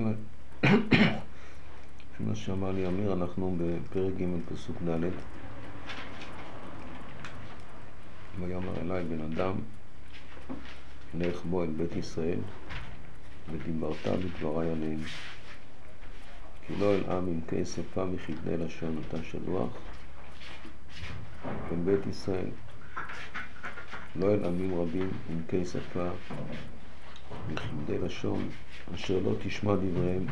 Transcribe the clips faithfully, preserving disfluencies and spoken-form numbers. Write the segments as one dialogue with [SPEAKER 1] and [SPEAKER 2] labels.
[SPEAKER 1] מה שאמר לי אמיר, אנחנו בפרק ג' פסוק ד'. ויאמר אליי בן אדם, לך בוא אל בית ישראל ודיברת בדברי עליהם, כי לא אל עם עם קי שפה וכבדי לשון אתה שלוח, אל בית ישראל, לא אל עמים רבים עם קי שפה וכבדי לשון אשר לא תשמע דבריהם,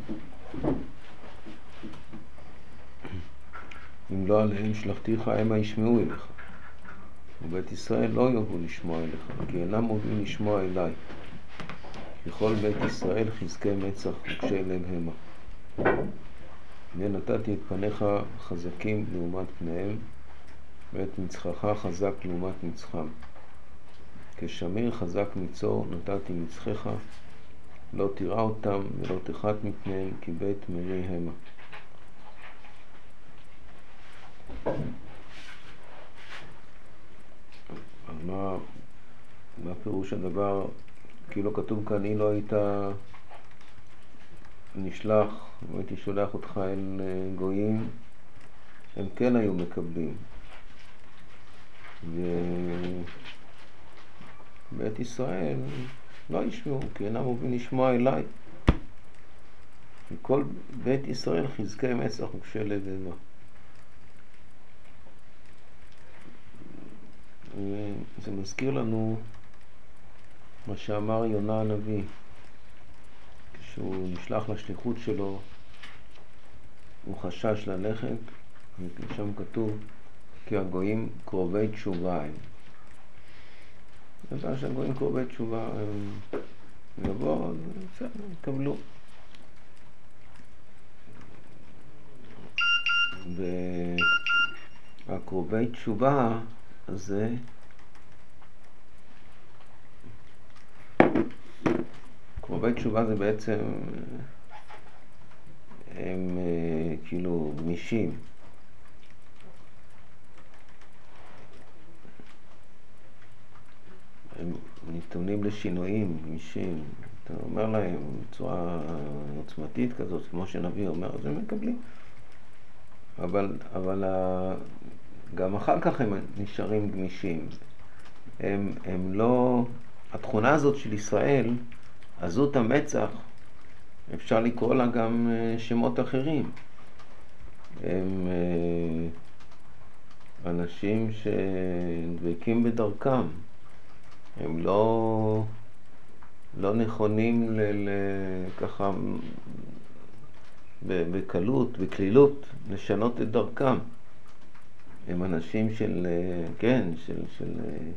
[SPEAKER 1] אם לא עליהם שלחתיך המה ישמעו אליך, ובית ישראל לא יאהבו לשמוע אליך, כי אינם אוהבים לשמוע אליי. ככל בית ישראל חזקי מצח וקשי לב המה. הנה נתתי את פניך חזקים לעומת פניהם, ואת מצחך חזק לעומת מצחם. כשמיר חזק מצור נתתי מצחך, לא תראה אותם ולא תחת מפניהם, כי בית מרי המה. אז מה, מה פירוש הדבר? כאילו כתוב כאן, אני לא היית נשלח, לא הייתי שולח אותך אל גויים, הם כן היו מקבלים. ובית ישראל לא ישמעו, כי אינם אוהבים לשמוע אליי. וכל בית ישראל חזקי מצח וקשי לב המה. זה מזכיר לנו מה שאמר יונה הנביא כשהוא נשלח לשליחות שלו, הוא חשש ללכת, ושם כתוב כי הגויים קרובי תשובה הם. זה שהגויים קרובי תשובה הם יבואו, בסדר, יקבלו. והקרובי תשובה הזה קרובי תשובה זה בעצם הם כאילו גמישים, הם נתונים לשינויים, גמישים. אתה אומר להם בצורה עוצמתית כזאת, כמו שנביא אומר, אז הם מקבלים. אבל, אבל גם אחר כך הם נשארים גמישים. הם, הם לא, התכונה הזאת של ישראל, עזות המצח, אפשר לקרוא לה גם שמות אחרים. הם אנשים שדבקים בדרכם. הם לא, לא נכונים ל, ל, ככה בקלות, בקלילות, לשנות את דרכם. הם אנשים של, כן, של, של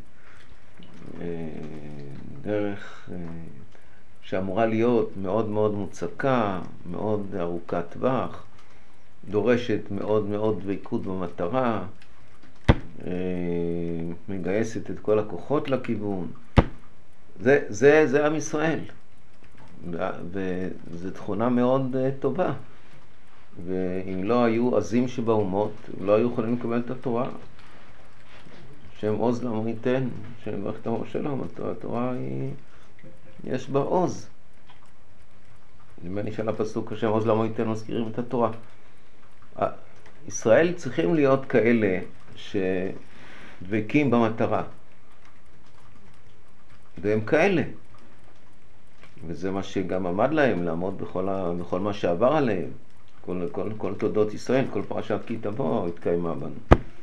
[SPEAKER 1] דרך שאמורה להיות מאוד מאוד מוצקה, מאוד ארוכת טווח, דורשת מאוד מאוד דבקות במטרה, מגייסת את כל הכוחות לכיוון. זה, זה, זה עם ישראל. וזו תכונה מאוד טובה. ואם לא היו עזים שבאומות, לא היו יכולים לקבל את התורה. שם עוז לעמו ייתן, שם ברכת עמו שלום, התורה היא, יש בה עוז. נדמה לי שעל הפסוק השם עוז לעמו ייתן מזכירים את התורה. ישראל צריכים להיות כאלה שדבקים במטרה. והם כאלה. וזה מה שגם עמד להם, לעמוד בכל, ה, בכל מה שעבר עליהם. כל, כל, כל תולדות ישראל, כל פרשת כי תבוא התקיימה בנו.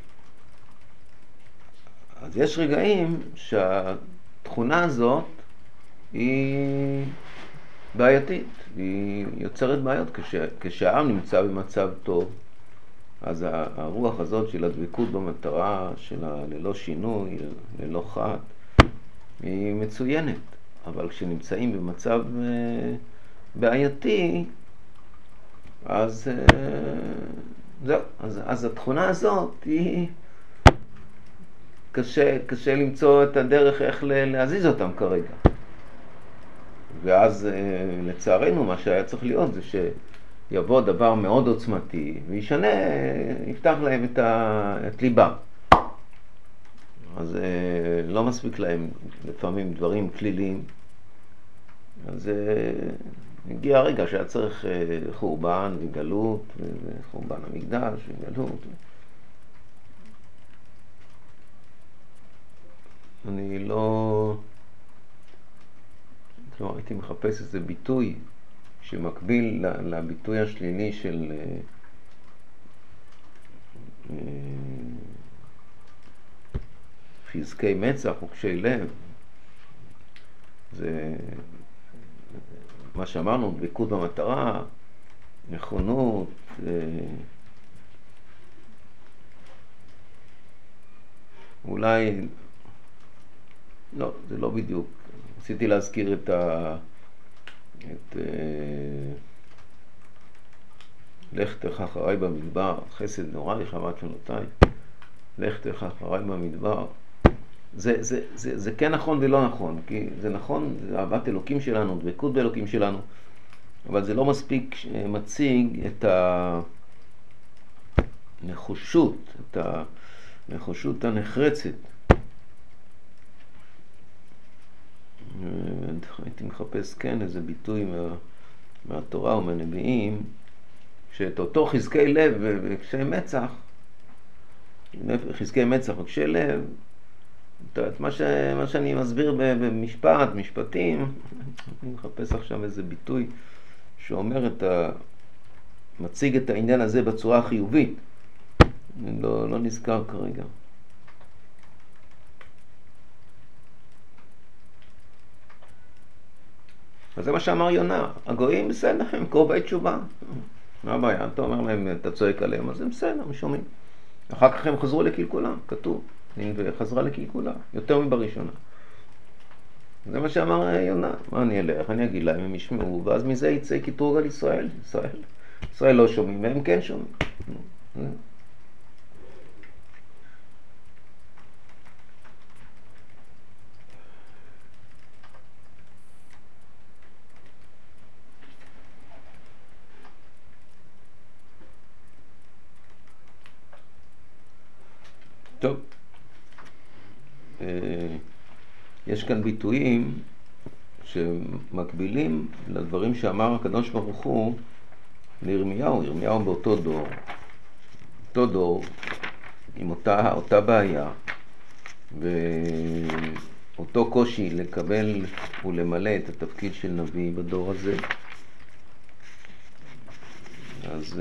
[SPEAKER 1] אז יש רגעים שהתכונה הזאת היא בעייתית, היא יוצרת בעיות. כש, כשהעם נמצא במצב טוב, אז הרוח הזאת של הדבקות במטרה, של ללא שינוי, ללא חת, היא מצוינת. אבל כשנמצאים במצב בעייתי, אז, זהו, אז, אז התכונה הזאת היא קשה, קשה למצוא את הדרך איך להזיז אותם כרגע. ואז לצערנו מה שהיה צריך להיות זה שיבוא דבר מאוד עוצמתי וישנה, יפתח להם את, ה, את ליבה. אז לא מספיק להם לפעמים דברים כליליים. אז הגיע הרגע שהיה צריך חורבן וגלות, וחורבן המקדש וגלות. אני לא... לא הייתי מחפש איזה ביטוי שמקביל לביטוי השלילי של חזקי מצח וקשי לב. זה מה שאמרנו, דבקות במטרה, נכונות, אולי, לא, זה לא בדיוק. רציתי להזכיר את ה... את... לך תלך אחריי במדבר, חסד נורא לחמת שנותיי, לך תלך אחריי במדבר. זה, זה, זה, זה כן נכון ולא נכון, כי זה נכון, זה אהבת אלוקים שלנו, דבקות באלוקים שלנו, אבל זה לא מספיק מציג את הנחושות, את הנחושות הנחרצת. הייתי מחפש כן איזה ביטוי מה, מהתורה ומהנביאים, שאת אותו חזקי לב וקשי מצח, חזקי מצח וקשי לב, את מה, ש, מה שאני מסביר במשפט, משפטים, אני מחפש עכשיו איזה ביטוי שאומר את ה... מציג את העניין הזה בצורה החיובית. אני לא, לא נזכר כרגע. אז זה מה שאמר יונה. הגויים בסדר, הם קרובי תשובה. מה הבעיה? אתה אומר להם, אתה צועק עליהם, אז הם בסדר, הם שומעים. אחר כך הם חזרו לקלקולה, כתוב. וחזרה לקלקולה, יותר מבראשונה. זה מה שאמר יונה. מה אני אלך? אני אגיד להם, הם ישמעו, ואז מזה יצא קטרוג על ישראל. ישראל, ישראל לא שומעים, והם כן שומעים. טוב. יש כאן ביטויים שמקבילים לדברים שאמר הקדוש ברוך הוא לירמיהו. ירמיהו באותו דור, אותו דור עם אותה, אותה בעיה ואותו קושי לקבל ולמלא את התפקיד של נביא בדור הזה. אז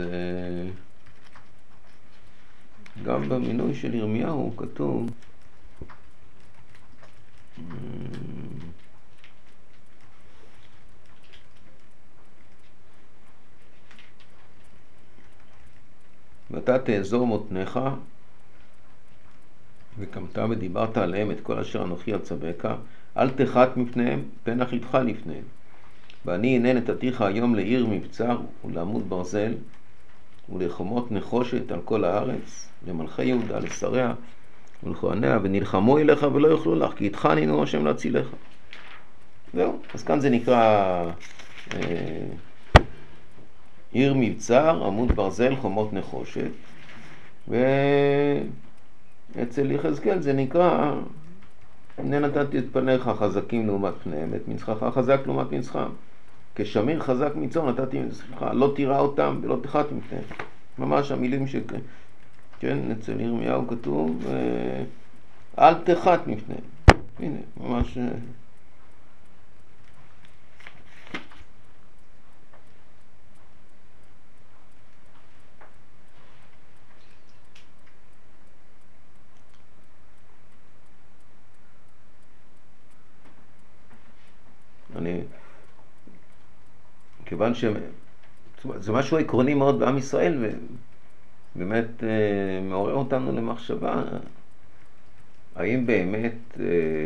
[SPEAKER 1] גם במינוי של ירמיהו כתוב ואתה תאזור מותניך וקמת ודיברת עליהם את כל אשר אנוכי אצווך, אל תחת מפניהם פן אחריתך לפניהם. ואני הנה נתתיך היום לעיר מבצר ולעמוד ברזל ולחומות נחושת על כל הארץ, למלכי יהודה, לשריה ולכהניה, ונלחמו אליך ולא יוכלו לך, כי איתך נינו השם להצילך. זהו, אז כאן זה נקרא אה, עיר מבצר, עמוד ברזל, חומות נחושת, ואצל יחזקאל זה נקרא הנה נתתי את פניך חזקים לעומת פניהם, את מצחך חזק לעומת מצחם, כשמיר חזק מצור נתתי מצחך, לא תירא אותם ולא תחת מפניהם. ממש המילים ש... כן, אצל ירמיהו כתוב אל תחת מפניהם. הנה, ממש... אני... כיוון ש... זה משהו עקרוני מאוד בעם ישראל, ובאמת אה, מעורר אותנו למחשבה, האם באמת, אה,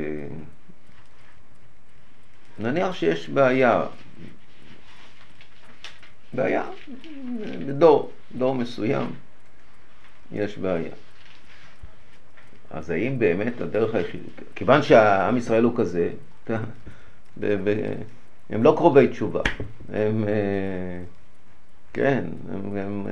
[SPEAKER 1] נניח שיש בעיה, בעיה, בדור, דור מסוים, יש בעיה. אז האם באמת הדרך היחידה, כיוון שהעם ישראל הוא כזה, ב- ב- הם לא קרובי תשובה, הם, כן, הם, הם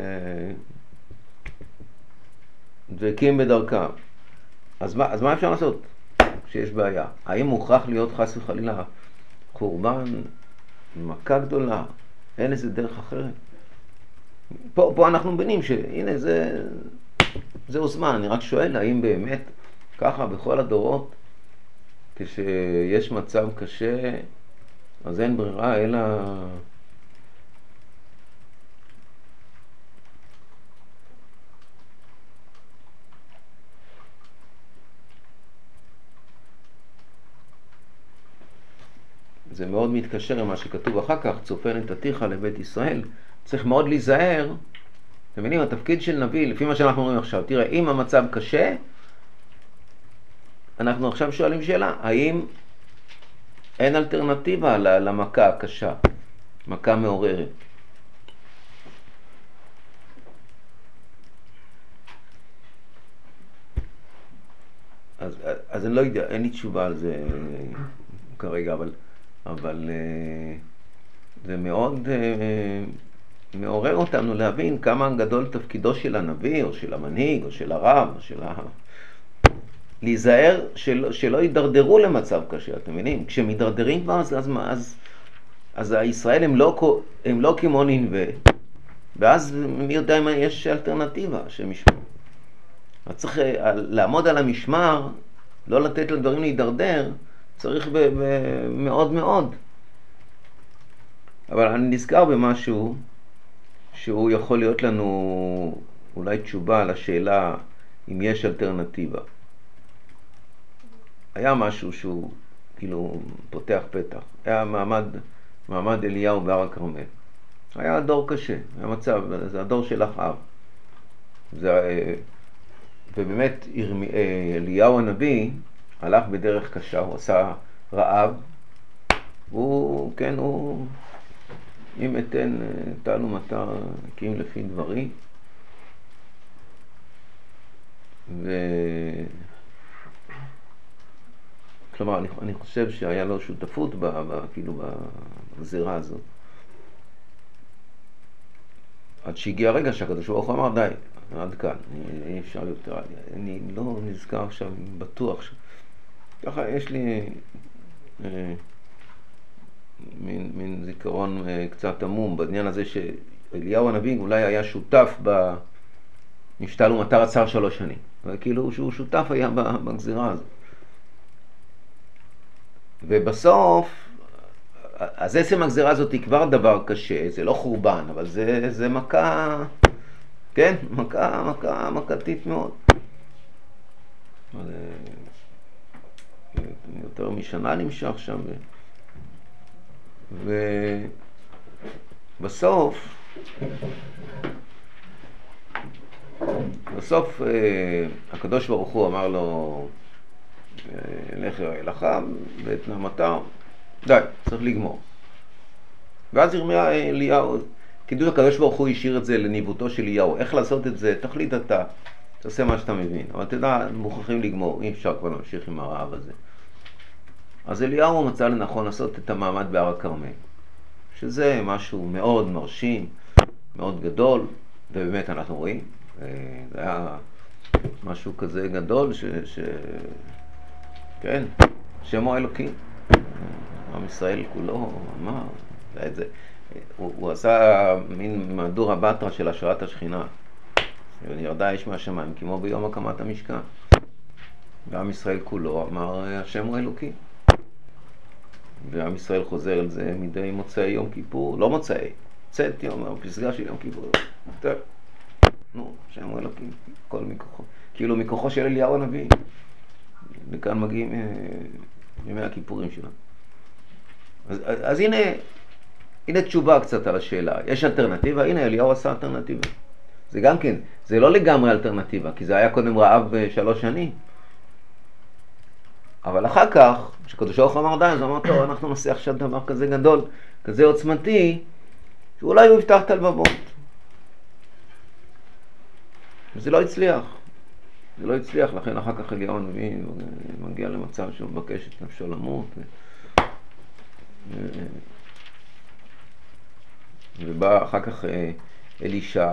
[SPEAKER 1] דבקים בדרכם. אז מה, אז מה אפשר לעשות כשיש בעיה? האם מוכרח להיות חס וחלילה קורבן מכה גדולה, אין איזה דרך אחרת. פה, פה אנחנו מבינים שהנה זה, זהו זמן, אני רק שואל האם באמת ככה בכל הדורות, כשיש מצב קשה, אז אין ברירה אלא זה מאוד מתקשר עם מה שכתוב אחר כך, צופן את עתיך לבית ישראל. צריך מאוד להיזהר. אתם מבינים, התפקיד של נביא, לפי מה שאנחנו רואים עכשיו, תראה, אם המצב קשה, אנחנו עכשיו שואלים שאלה, האם אין אלטרנטיבה למכה הקשה, מכה מעוררת? אז, אז אני לא יודע, אין לי תשובה על זה כרגע, אבל, אבל זה מאוד מעורר אותנו להבין כמה גדול תפקידו של הנביא, או של המנהיג, או של הרב, או של ה... להיזהר שלא, שלא יידרדרו למצב קשה, אתם מבינים? כשמדרדרים כבר, אז, אז, אז, אז הישראל הם לא, הם לא כמו ננבה, ואז מי יודע אם יש אלטרנטיבה שמשמע. אז צריך לעמוד על המשמר, לא לתת לדברים להידרדר, צריך ב, ב, מאוד מאוד. אבל אני נזכר במשהו שהוא יכול להיות לנו אולי תשובה על השאלה אם יש אלטרנטיבה. היה משהו שהוא כאילו פותח פתח. היה מעמד, מעמד אליהו בהר הכרמל. היה דור קשה, היה מצב, זה הדור של אחאב. זה, ובאמת אליהו הנביא הלך בדרך קשה, הוא עשה רעב, הוא, כן, הוא, אם אתן תענו מטר הקים לפי דברי, ו... כלומר, אני, אני חושב שהיה לו שותפות ב, ב, כאילו בגזירה הזאת. עד שהגיע הרגע שהקדוש ברוך הוא אמר, די, עד כאן, אי אפשר יותר, אני לא נזכר עכשיו, בטוח ש... ככה יש לי אה, מין, מין זיכרון אה, קצת עמום בעניין הזה שאליהו הנביא אולי היה שותף במשתל ומטר עצר שלוש שנים. כאילו שהוא שותף היה בגזירה הזאת. ובסוף, אז עצם הגזירה הזאת היא כבר דבר קשה, זה לא חורבן, אבל זה, זה מכה, כן, מכה, מכה, מכתית מאוד. יותר משנה נמשך שם. ובסוף, בסוף הקדוש ברוך הוא אמר לו, לך אליך ואת נעמתה, די, צריך לגמור. ואז ירמיה אליהו, כדאי הקדוש ברוך הוא השאיר את זה לניווטו של אליהו. איך לעשות את זה? תחליט אתה, תעשה מה שאתה מבין. אבל תדע, מוכרחים לגמור, אי אפשר כבר להמשיך עם הרעב הזה. אז אליהו מצא לנכון לעשות את המעמד בהר הכרמל, שזה משהו מאוד מרשים, מאוד גדול, ובאמת אנחנו רואים, זה היה משהו כזה גדול ש... ש... כן, שמו אלוקים, עם ישראל כולו אמר, את זה. הוא, הוא עשה מין מהדורה בתרא של השראת השכינה, ונרדה אש מהשמיים כמו ביום הקמת המשכן, ועם ישראל כולו אמר השם הוא אלוקים, ועם ישראל חוזר על זה מדי מוצאי יום כיפור, לא מוצאי, צאת יום, הפסגה של יום כיפור, טוב, נו, השם הוא אלוקים, כל מכוחו, כאילו מכוחו של אליהו הנביא. וכאן מגיעים אה, ימי הכיפורים שלנו. אז, אז, אז הנה, הנה תשובה קצת על השאלה. יש אלטרנטיבה? הנה, אליהו עשה אלטרנטיבה. זה גם כן, זה לא לגמרי אלטרנטיבה, כי זה היה קודם רעב בשלוש שנים. אבל אחר כך, כשקדוש ברוך הוא אמר די, אז אמר, טוב, אנחנו נעשה עכשיו דבר כזה גדול, כזה עוצמתי, שאולי הוא יפתח את הלבבות. וזה לא הצליח. זה לא הצליח, לכן אחר כך אליהו הנביא מגיע למצב שהוא מבקש את נפשו למות. ובא אחר כך אלישע.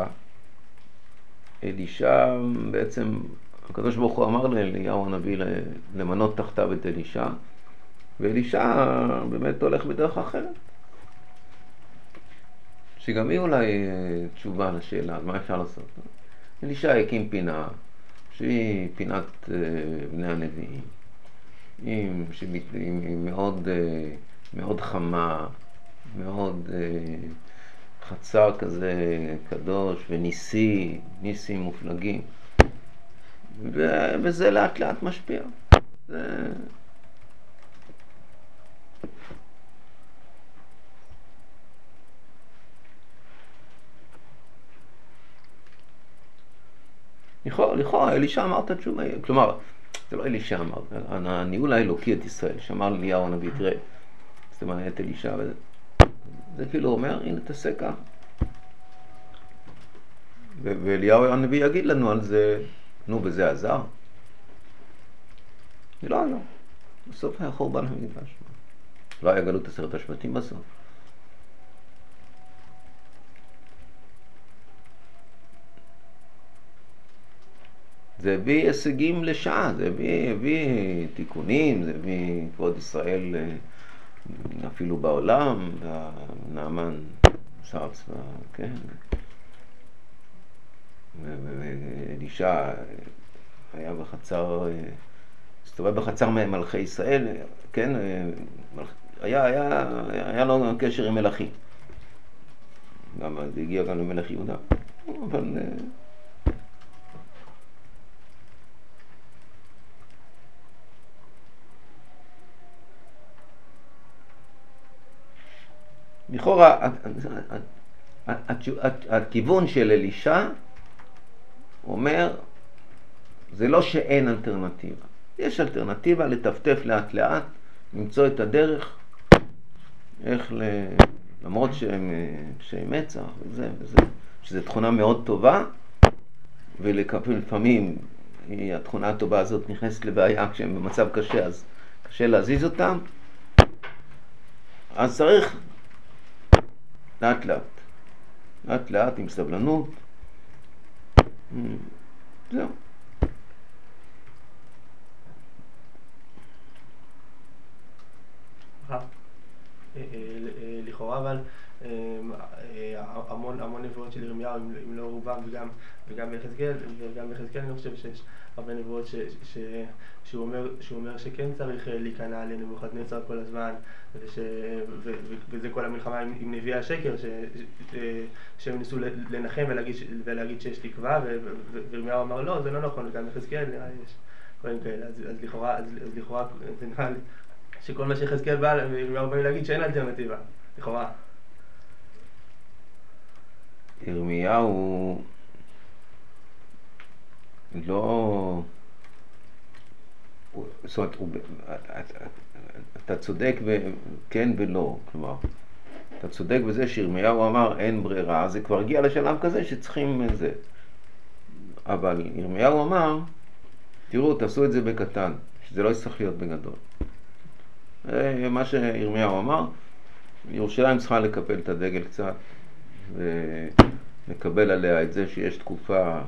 [SPEAKER 1] אלישע בעצם, הקדוש ברוך הוא אמר לאליהו הנביא למנות תחתיו את אלישע, ואלישע באמת הולך בדרך אחרת. שגם היא אולי תשובה לשאלה, אז מה אפשר לעשות? אלישע הקים פינה, שהיא פינת בני הנביאים, היא מאוד, מאוד חמה, מאוד חצר כזה קדוש וניסי, ניסים מופלגים, וזה לאט לאט משפיע. זה... לכאורה, לכאורה, אלישע אמר את התשובה, כלומר, זה לא אלישע אמר, הניהול האלוקי את ישראל, שאמר לאליהו הנביא, תראה, זאת אומרת, את אלישע, וזה, זה כאילו אומר, הנה תעשה כך. ואליהו הנביא יגיד לנו על זה, נו, וזה עזר. זה לא עזר. בסוף היה חורבן המקדש. לא היה גלות עשרת השבטים בסוף. זה הביא הישגים לשעה, זה הביא, הביא תיקונים, זה הביא כבוד ישראל אפילו בעולם, נעמן שר צבא, כן. ואלישע היה בחצר, הסתובב בחצר מלכי ישראל, כן, היה, היה, היה לו קשר עם מלכים. גם זה הגיע גם למלך יהודה. אבל... לכאורה, הכיוון של אלישע אומר, זה לא שאין אלטרנטיבה. יש אלטרנטיבה לטפטף לאט לאט, למצוא את הדרך, איך ל... למרות שהם, שהם מצח וזה, וזה, שזו תכונה מאוד טובה, ולפעמים התכונה הטובה הזאת נכנסת לבעיה כשהם במצב קשה, אז קשה להזיז אותם. אז צריך לאט לאט, לאט לאט עם סבלנות. זהו.
[SPEAKER 2] לכאורה אבל המון המון נבואות של ירמיהו, אם לא רובם, וגם וגם ביחזקאל, וגם ביחזקאל אני חושב שיש הרבה נבואות שהוא אומר שהוא אומר שכן צריך להיכנע לנבוכדנצר כל הזמן, וזה כל המלחמה עם נביאי השקר, שהם ניסו לנחם ולהגיד שיש תקווה, וירמיהו אמר לא, זה לא נכון, וגם ביחזקאל נראה לי יש דברים כאלה. אז לכאורה זה נראה לי שכל מה שיחזקאל בא, וירמיהו בא להגיד שאין אלטרנטיבה, לכאורה.
[SPEAKER 1] ירמיהו לא... זאת אומרת, אתה צודק כן ולא, כלומר, אתה צודק בזה שירמיהו אמר אין ברירה, זה כבר הגיע לשלב כזה שצריכים זה. אבל ירמיהו אמר, תראו, תעשו את זה בקטן, שזה לא יצטרך להיות בגדול. מה שירמיהו אמר, ירושלים צריכה לקבל את הדגל קצת, ולקבל עליה את זה שיש תקופה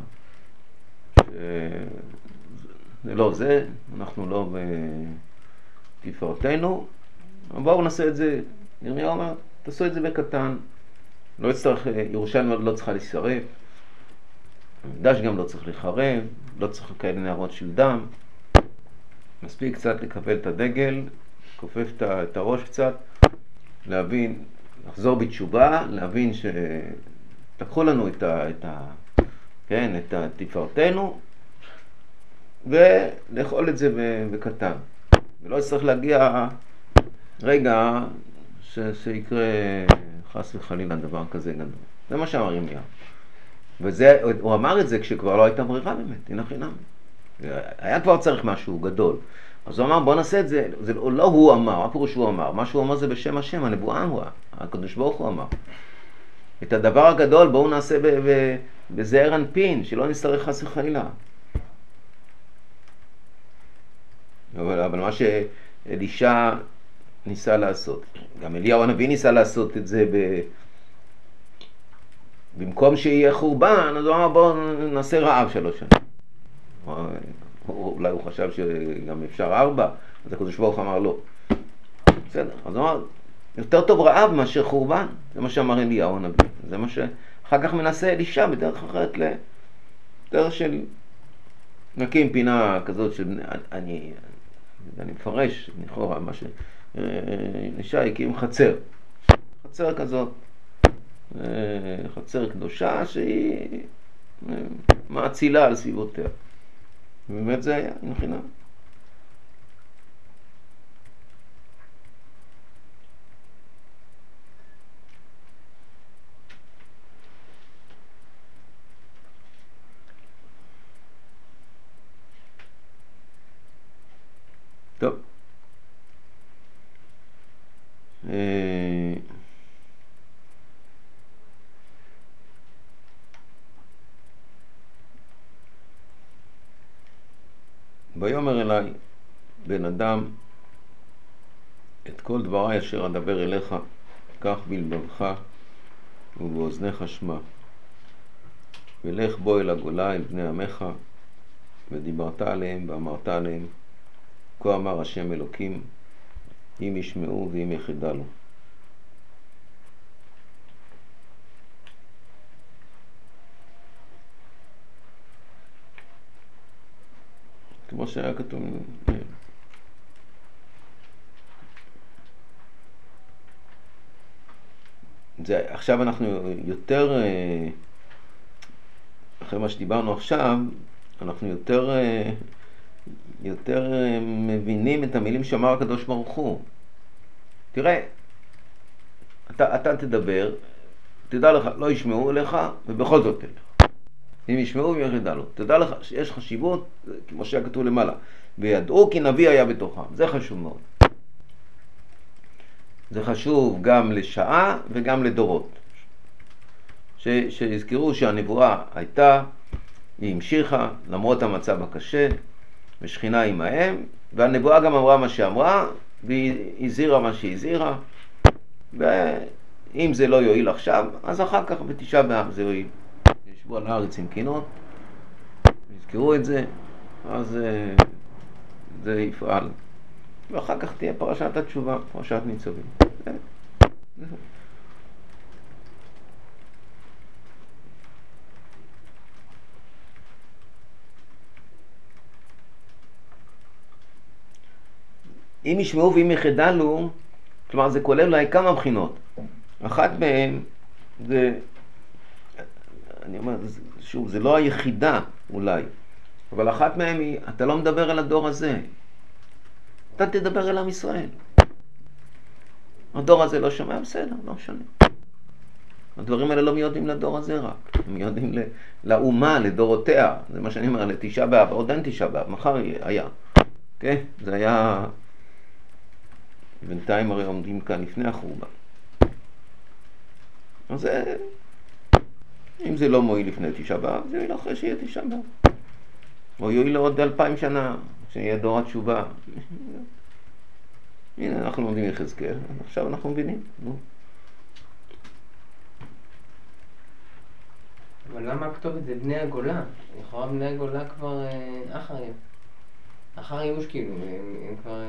[SPEAKER 1] זה לא זה, אנחנו לא בתפארתנו, בואו נעשה את זה. ירמיהו אומר, תעשו את זה בקטן, לא יצטרך, ירושלים לא צריכה להישרף, המקדש גם לא צריך לחרב, לא צריך כאלה נערות של דם, מספיק קצת לקבל את הדגל, כופף את הראש קצת, להבין, לחזור בתשובה, להבין שלקחו לנו את ה... את ה כן, את תפארתנו, ולאכול את זה בקטן. ולא צריך להגיע רגע ש... שיקרה חס וחלילה דבר כזה גדול. זה מה שאמר ירמיהו. וזה, הוא אמר את זה כשכבר לא הייתה ברירה באמת, הנה חינם. היה כבר צריך משהו גדול. אז הוא אמר, בוא נעשה את זה. זה לא הוא אמר, מה פירוש הוא אמר? מה שהוא אמר זה בשם השם, הנבואה אמרה. הקדוש ברוך הוא אמר. את הדבר הגדול בואו נעשה בזעיר אנפין, שלא נצטרך חס וחלילה. אבל, אבל מה שאלישע ניסה לעשות, גם אליהו הנביא ניסה לעשות את זה ב... במקום שיהיה חורבן, אז הוא אמר בואו נעשה רעב שלוש שנים. אולי הוא חשב שגם אפשר ארבע, אז הקדוש ברוך הוא אמר לא. בסדר, אז הוא אמר יותר טוב רעב מאשר חורבן, זה מה שאמר אליהו הנביא, זה מה שאחר כך מנסה אלישע בדרך אחרת, לדרך של נקים פינה כזאת של, אני, אני מפרש, לכאורה, מה שאלישע הקים חצר, חצר כזאת, חצר קדושה שהיא מאצילה על סביבותיה, ובאמת זה היה, אין חינם. טוב. ויאמר אליי בן אדם, את כל דברי אשר אדבר אליך, קח בלבבך ובאוזניך שמע, ולך בוא אל הגולה אל בני עמך, ודיברת עליהם ואמרת עליהם, כה אמר השם אלוקים, אם ישמעו ואם יחדלו. כמו שהיה כתוב, זה, עכשיו אנחנו יותר, אחרי מה שדיברנו עכשיו, אנחנו יותר יותר מבינים את המילים שאמר הקדוש ברוך הוא. תראה, אתה, אתה תדבר, תדע לך, לא ישמעו לך, ובכל זאת תלך. אם ישמעו ויחדלו, תדע לך שיש חשיבות, כמו שכתוב למעלה, וידעו כי נביא היה בתוכם. זה חשוב מאוד. זה חשוב גם לשעה וגם לדורות. ש, שיזכרו שהנבואה הייתה, היא המשיכה, למרות המצב הקשה, ושכינה עמהם, והנבואה גם אמרה מה שאמרה, והיא הזהירה מה שהיא הזהירה, ואם זה לא יועיל עכשיו, אז אחר כך בתשעה באב זה יועיל. ישבו על הארץ עם קינות, יזכרו את זה, אז זה יפעל. ואחר כך תהיה פרשת התשובה, פרשת ניצבים. אם ישמעו ואם יחדלו, כלומר זה כולל אולי כמה בחינות. אחת מהן זה, אני אומר, שוב, זה לא היחידה אולי, אבל אחת מהן היא, אתה לא מדבר על הדור הזה, אתה תדבר אל עם ישראל. הדור הזה לא שומע, בסדר, לא משנה. הדברים האלה לא מיועדים לדור הזה רק, הם מיועדים לאומה, לדורותיה. זה מה שאני אומר, לתשעה באב, עוד אין תשעה באב, מחר היה. אוקיי? זה היה... בינתיים הרי עומדים כאן לפני החורבן. אז זה... אם זה לא מועיל לפני תשעה באב, זה יועיל אחרי שיהיה תשעה באב. או יועיל לעוד אלפיים שנה, שיהיה דור התשובה. הנה, אנחנו לומדים יחזקאל, עכשיו אנחנו מבינים.
[SPEAKER 3] אבל למה הכתובת זה בני הגולה? לכאורה בני הגולה כבר אחר אחר ייאוש כאילו, הם כבר...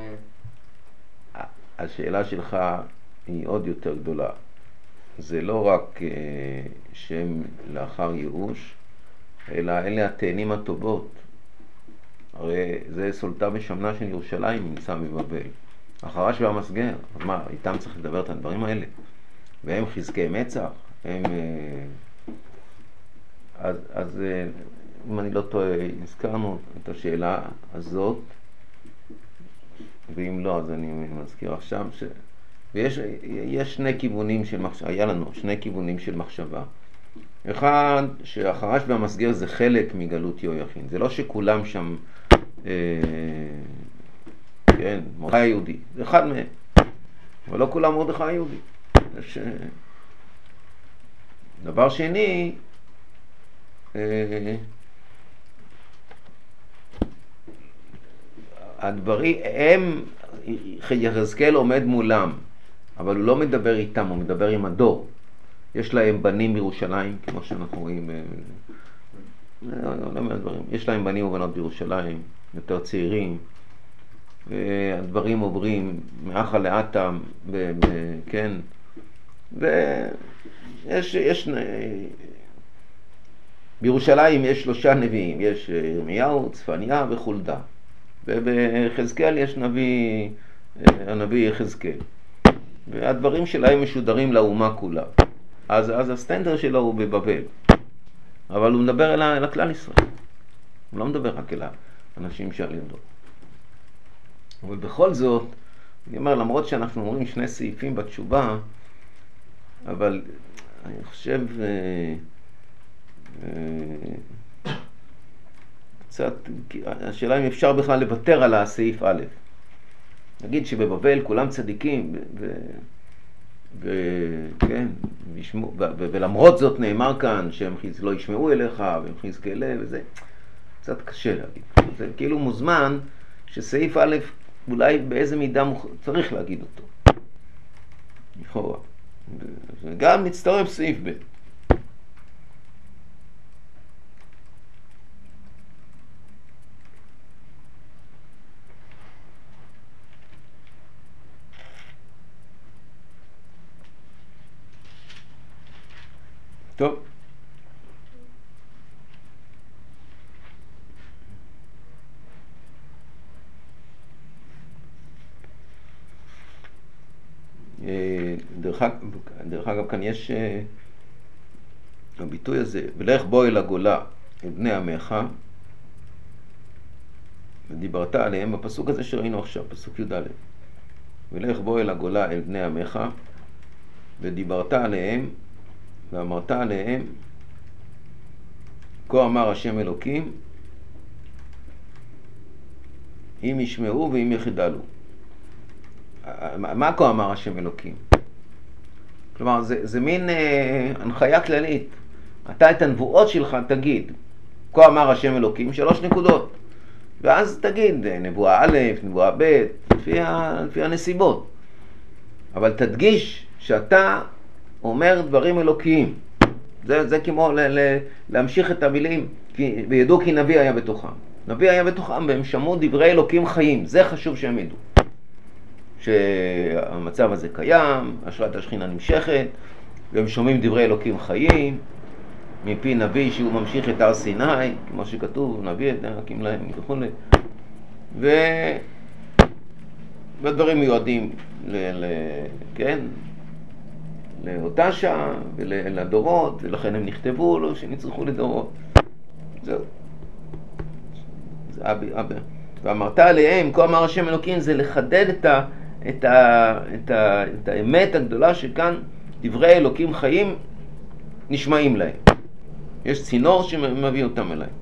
[SPEAKER 1] השאלה שלך היא עוד יותר גדולה. זה לא רק שם לאחר ייאוש, אלא אלה התאנים הטובות. הרי זה סולטה ושמנה של ירושלים נמצא מבבל. החרש והמסגר, אז מה, איתם צריך לדבר את הדברים האלה? והם חזקי מצח, הם... אז, אז אם אני לא טועה, הזכרנו את השאלה הזאת, ואם לא, אז אני מזכיר עכשיו ש... ויש יש שני כיוונים של מחשבה, היה לנו שני כיוונים של מחשבה. אחד, שהחרש והמסגר זה חלק מגלות יהויכין. זה לא שכולם שם, אה, כן, מרדכי היהודי. זה אחד מהם. אבל לא כולם מרדכי היהודי. יש... דבר שני, אה, הדברים, הם, יחזקאל עומד מולם, אבל הוא לא מדבר איתם, הוא מדבר עם הדור. יש להם בנים בירושלים, כמו שאנחנו רואים, לא מהדברים. יש להם בנים ובנות בירושלים, יותר צעירים, והדברים עוברים מאחה לאטה, כן, ויש, יש, בירושלים יש שלושה נביאים, יש ירמיהו, צפניה וחולדה, ובחזקאל יש נביא, הנביא יחזקאל, והדברים שלהם משודרים לאומה כולה. אז, אז הסטנדר שלו הוא בבבל, אבל הוא מדבר אל, אל הכלל ישראל, הוא לא מדבר רק אל האנשים שעל ידו. אבל בכל זאת, אני אומר, למרות שאנחנו אומרים שני סעיפים בתשובה, אבל אני חושב אה, אה, קצת, השאלה אם אפשר בכלל לוותר על הסעיף א'. נגיד שבבבל כולם צדיקים, ו... וכן, וישמעו, ו... ו... ולמרות זאת נאמר כאן שהם לא ישמעו אליך והם חזקאל, וזה קצת קשה להגיד. זה כאילו מוזמן שסעיף א' אולי באיזה מידה מוכ... צריך להגיד אותו. לכאורה. וגם מצטרף סעיף ב'. טוב. דרך אגב, דרך אגב כאן יש הביטוי הזה, ולך בוא אל הגולה, אל בני עמך, ודיברת עליהם, הפסוק הזה שראינו עכשיו, פסוק י' א', ולך בוא אל הגולה, אל בני עמך, ודיברת עליהם, ואמרת עליהם, כה אמר השם אלוקים, אם ישמעו ואם יחדלו. מה כה אמר השם אלוקים? כלומר, זה, זה מין אה, הנחיה כללית. אתה את הנבואות שלך תגיד, כה אמר השם אלוקים, שלוש נקודות. ואז תגיד, נבואה א', נבואה ב', לפי, ה, לפי הנסיבות. אבל תדגיש שאתה אומר דברים אלוקיים. זה, זה כמו ל, ל, להמשיך את המילים, כי, וידעו כי נביא היה בתוכם. נביא היה בתוכם, והם שמעו דברי אלוקים חיים. זה חשוב שהם ידעו. שהמצב הזה קיים, השראת השכינה נמשכת, והם שומעים דברי אלוקים חיים, מפי נביא שהוא ממשיך את הר סיני, כמו שכתוב, נביא את להקים להם וכו'. ו... והדברים מיועדים ל... ל... כן? לאותה שעה ולדורות, ולכן הם נכתבו לו שנצרכו לדורות. זהו. זה אבי, אבי. ואמרת עליהם, כה אמר השם אלוקים, זה לחדד את, ה, את, ה, את, ה, את האמת הגדולה שכאן דברי אלוקים חיים נשמעים להם. יש צינור שמביא אותם אליהם.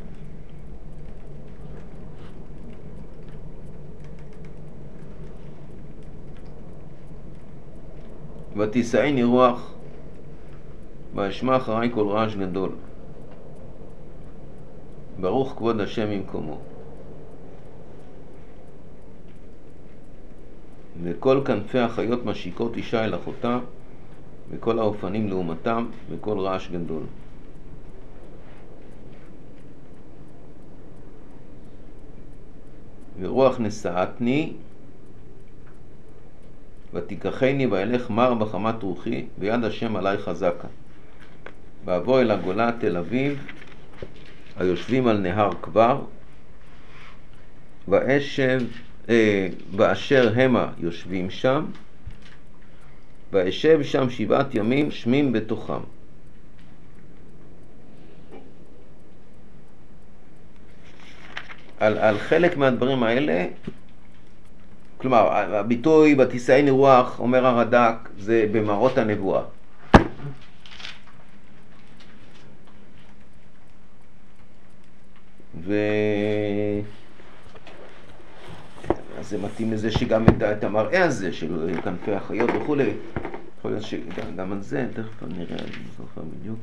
[SPEAKER 1] ותישאני רוח ואשמע אחריי כל רעש גדול. ברוך כבוד השם ממקומו. וכל כנפי החיות משיקות אישה אל אחותה, וכל האופנים לעומתם, וכל רעש גדול. ורוח נשאתני, ותיקחני ואלך מר בחמת רוחי, ויד השם עלי חזקה. ואבוא אל הגולה תל אביב, היושבים על נהר כבר, ואשב, אה, באשר המה יושבים שם, ואשב שם שבעת ימים שמים בתוכם. על, על חלק מהדברים האלה, כלומר, הביטוי ותישאני רוח, אומר הרד"ק, זה במראות הנבואה. ו... אז זה מתאים לזה שגם ידע את המראה הזה של כנפי החיות וכו'. יכול להיות שגם על זה, תכף אני נראה, אני זוכר בדיוק.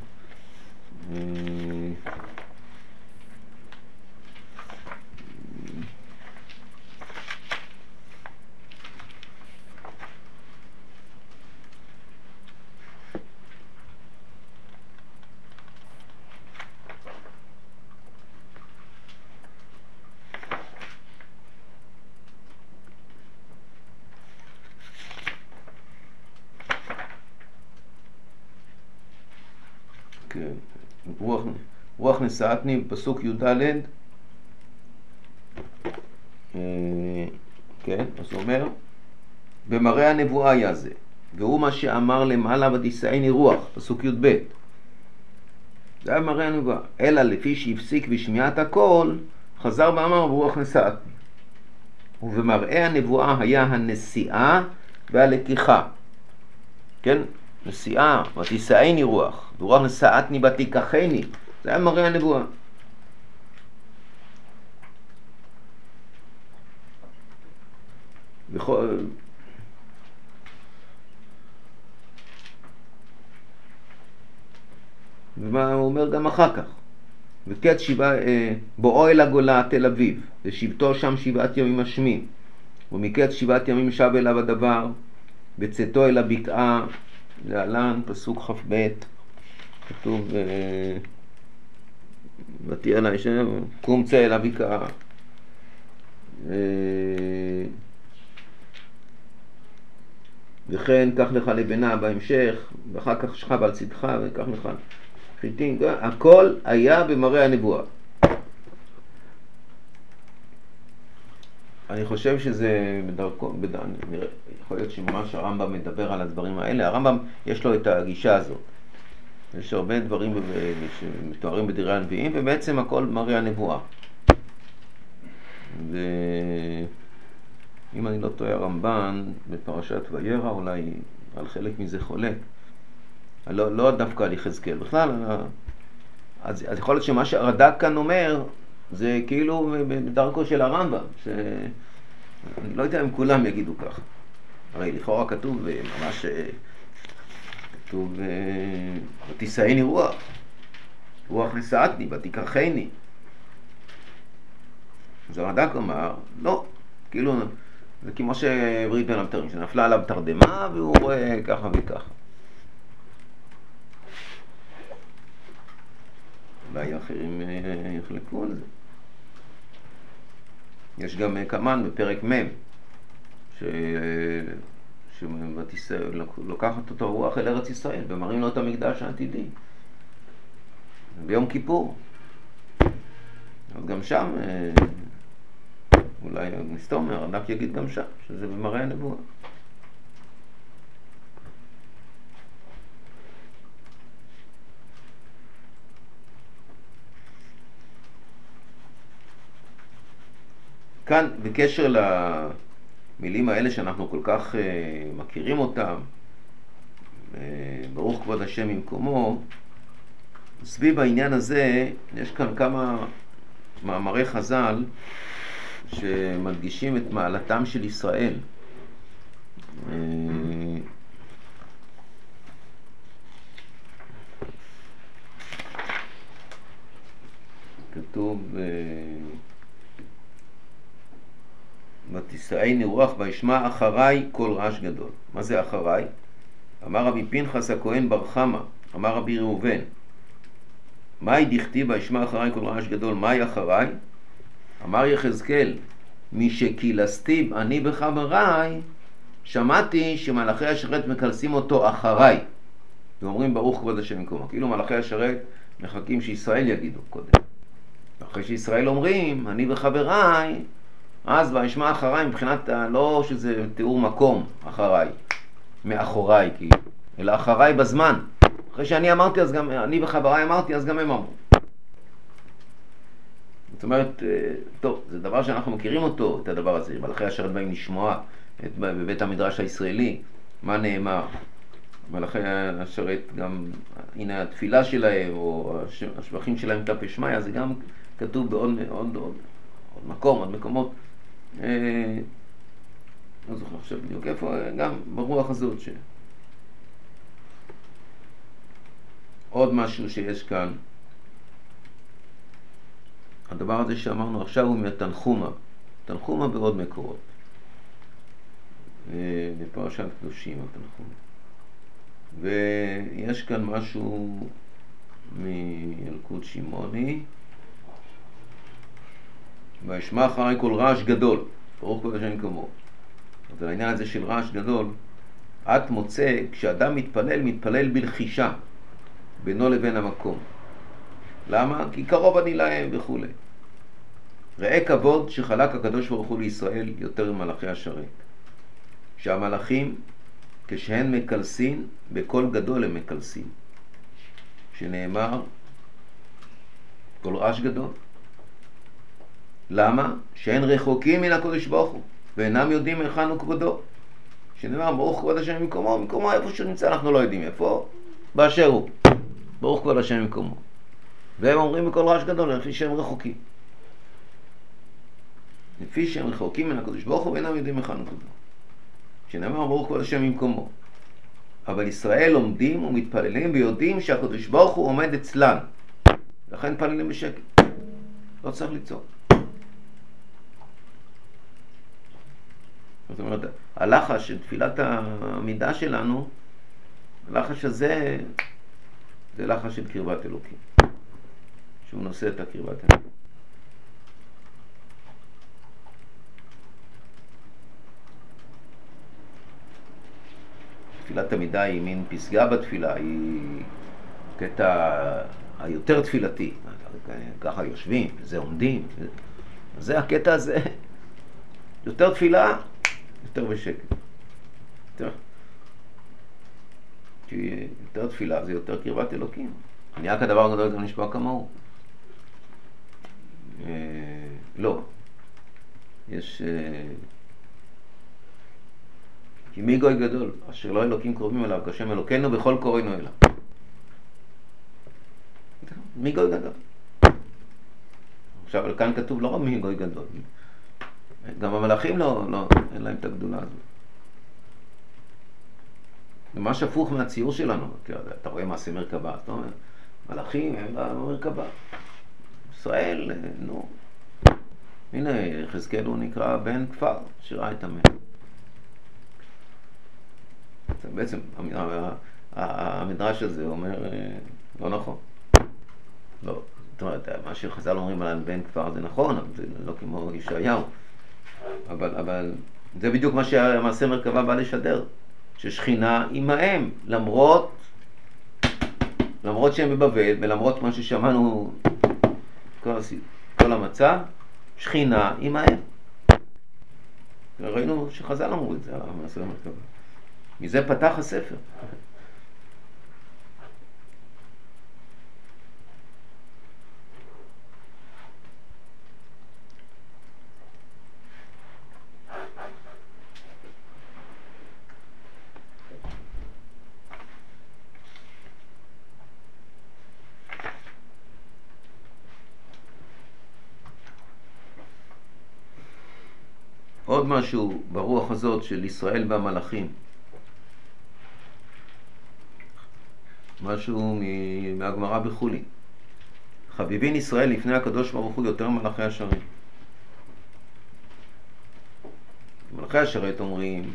[SPEAKER 1] כן. רוח, רוח נשאתני בפסוק י"ד, כן, אז הוא אומר, במראה הנבואה היה זה, והוא מה שאמר למעלה ותישאני רוח, פסוק י"ב. זה היה במראה הנבואה. אלא לפי שהפסיק בשמיעת הקול, חזר ואמר רוח נשאתני. ובמראה הנבואה היה הנשיאה והלקיחה. כן? נשיאה, ותישאני רוח, ורוח נשאתני ותיקחני. זה היה במראה הנבואה. בכל... ומה הוא אומר גם אחר כך? וקץ שבעה, בואו אל הגולה תל אביב, ושבתו שם שבעת ימים משמים, ומקץ שבעת ימים שב אליו הדבר, וצאתו אל הבקעה, להלן פסוק כ"ב, כתוב ותהיה לה שם, קום צא אל הבקעה. וכן קח לך לבנה בהמשך, ואחר כך שכב על צדך וקח לך חיטים, הכל היה במראה הנבואה. אני חושב שזה בדרכו, בד... יכול להיות שממש הרמב"ם מדבר על הדברים האלה. הרמב"ם יש לו את הגישה הזאת. יש הרבה דברים שמתוארים בדברי הנביאים, ובעצם הכל מראה הנבואה. ואם אני לא טועה, הרמב"ן בפרשת וירא אולי על חלק מזה חולק. לא, לא דווקא על יחזקאל. בכלל, אז, אז יכול להיות שמה שהרד"ק כאן אומר, זה כאילו בדרכו של הרמב"ם, שאני לא יודע אם כולם יגידו כך. הרי לכאורה כתוב ממש, כתוב ותישאני רוח, רוח נשאתני ותיקחני. אז הרד"ק אמר, לא, כאילו זה כמו שברית בין המתרים, שנפלה עליו תרדמה והוא רואה ככה וככה. אולי אחרים יחלקו על זה. יש גם כמן בפרק מ' ש... שלוקחת אותו רוח אל ארץ ישראל ומראים לו את המקדש העתידי ביום כיפור. אז גם שם אולי נסתומר, הרד"ק יגיד גם שם שזה במראה הנבואה. כאן, בקשר למילים האלה שאנחנו כל כך uh, מכירים אותם, uh, ברוך כבוד השם ממקומו, סביב העניין הזה יש כאן כמה מאמרי חז"ל שמדגישים את מעלתם של ישראל. Uh, כתוב uh, ותישאני רוח וישמע אחריי קול רעש גדול. מה זה אחריי? אמר רבי פנחס הכהן בר חמא, אמר רבי ראובן, מהי דכתיב וישמע אחריי קול רעש גדול, מהי אחריי? אמר יחזקאל, משקילסתי אני בחבריי, שמעתי שמלאכי השרת מקלסים אותו אחריי, ואומרים ברוך כבוד השם ממקומו. כאילו מלאכי השרת מחכים שישראל יגידו קודם. אחרי שישראל אומרים אני בחבריי, אז וישמע אחריי, מבחינת לא שזה תיאור מקום אחריי, מאחוריי כאילו, אלא אחריי בזמן. אחרי שאני אמרתי, אז גם אני וחבריי אמרתי, אז גם הם אמרו. זאת אומרת, טוב, זה דבר שאנחנו מכירים אותו, את הדבר הזה. מלאכי השרת באים לשמוע את, בבית המדרש הישראלי, מה נאמר. מלאכי השרת גם, הנה התפילה שלהם, או השבחים שלהם כלפי שמיא, זה גם כתוב בעוד עוד, עוד, עוד מקום, עוד מקומות. לא זוכר עכשיו בדיוק איפה, גם ברוח הזאת ש... עוד משהו שיש כאן, הדבר הזה שאמרנו עכשיו הוא מהתנחומה, תנחומה בעוד מקורות, בפרשת קדושים התנחומה, ויש כאן משהו מילקוט שמעוני, וישמע אחריי קול רעש גדול, ברוך כבוד השם ממקומו. אז העניין הזה של רעש גדול, את מוצא, כשאדם מתפלל, מתפלל בלחישה, בינו לבין המקום. למה? כי קרוב אני להם וכו'. ראה כבוד שחלק הקדוש ברוך הוא לישראל יותר ממלאכי השרת. שהמלאכים כשהן מקלסין, בקול גדול הם מקלסין. שנאמר, קול רעש גדול. למה? שהן רחוקים מן הקדוש ברוך הוא, ואינם יודעים היכן הוא כבודו. שנאמר, ברוך כבוד השם ממקומו, ממקומו איפה שהוא נמצא, אנחנו לא יודעים איפה, באשר הוא. ברוך כבוד השם ממקומו. והם אומרים בקול רעש גדול, לפי שהם רחוקים. לפי שהם רחוקים מן הקדוש ברוך הוא, ואינם יודעים היכן הוא כבודו. שנאמר, ברוך כבוד השם ממקומו. אבל ישראל לומדים ומתפללים ויודעים שהקדוש ברוך הוא עומד אצלן. לכן פללים בשקט. לא צריך לצעוק. זאת אומרת, הלחש של תפילת העמידה שלנו, הלחש הזה, זה לחש של קרבת אלוקים. שהוא נושא את הקרבת אלוקים. תפילת עמידה היא מין פסגה בתפילה, היא קטע היותר תפילתי. ככה יושבים, זה עומדים. זה הקטע הזה. יותר תפילה, יותר בשקט. יותר. כי יותר תפילה זה יותר קרבת אלוקים. אני רק הדבר הגדול גם נשמע כמוהו. אה, לא. יש... אה, כי מי גוי גדול, אשר לא אלוקים קרובים אליו, כשם אלוקינו בכל קוראינו אליו. מי גוי גדול? עכשיו, כאן כתוב לא רק מי גוי גדול. גם המלאכים לא, לא, אין להם את הגדולה הזאת. זה ממש הפוך מהציור שלנו. אתה רואה מעשה מרכבה, אתה אומר, מלאכים הם במרכבה. ישראל, נו. הנה, חזקאל הוא נקרא בן כפר, שראה את המלך. בעצם המדרש הזה אומר, לא נכון. לא, זאת אומרת, מה שחז"ל אומרים על בן כפר זה נכון, אבל זה לא כמו ישעיהו. אבל, אבל זה בדיוק מה שהמעשה מרכבה בא לשדר, ששכינה עמהם, למרות, למרות שהם בבבל, ולמרות מה ששמענו כל, כל המצב, שכינה עמהם. ראינו שחז"ל אמרו את זה על המעשה מרכבה. מזה פתח הספר. עוד משהו ברוח הזאת של ישראל והמלאכים. משהו מהגמרא בחולין. חביבין ישראל לפני הקדוש ברוך הוא יותר מלאכי השרת. מלאכי השרת אומרים